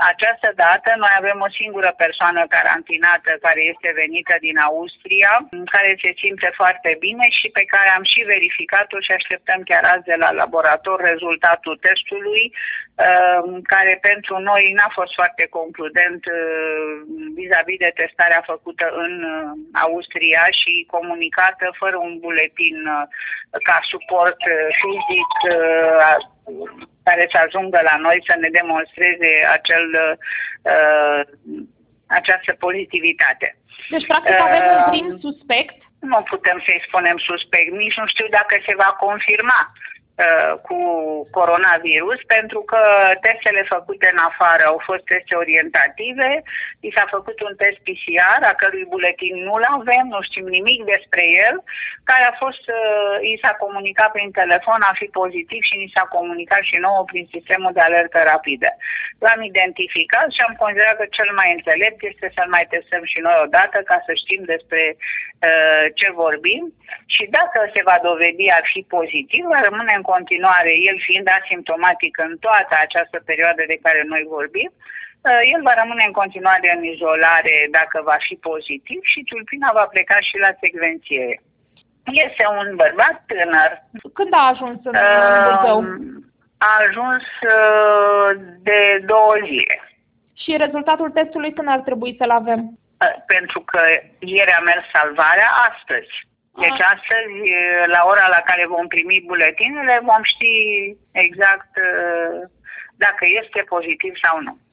Această dată noi avem o singură persoană carantinată care este venită din Austria, care se simte foarte bine și pe care am și verificat-o și așteptăm chiar azi de la laborator rezultatul testului, care pentru noi n-a fost foarte concludent vis-a-vis de testarea făcută în Austria și comunicată fără un buletin ca suport fizic care să ajungă la noi să ne demonstreze această pozitivitate. Deci, practic, avem un prim suspect? Nu putem să-i spunem suspect, nici nu știu dacă se va confirma cu coronavirus, pentru că testele făcute în afară au fost teste orientative, i s-a făcut un test PCR, a cărui buletin nu-l avem, nu știm nimic despre el, care a fost, i s-a comunicat prin telefon, a fi pozitiv și ni s-a comunicat și nouă prin sistemul de alertă rapidă. L-am identificat și am considerat că cel mai înțelept este să-l mai testăm și noi odată ca să știm despre ce vorbim și dacă se va dovedi a fi pozitiv, va rămâne în continuare, el fiind asimptomatic în toată această perioadă de care noi vorbim, el va rămâne în continuare în izolare dacă va fi pozitiv și tulpina va pleca și la secvențiere. Este un bărbat tânăr. Când a ajuns în Buzău? A ajuns de 2 zile. Și rezultatul testului când ar trebui să-l avem? Pentru că ieri a mers salvarea astăzi. Deci astăzi, la ora la care vom primi buletinele, vom ști exact dacă este pozitiv sau nu.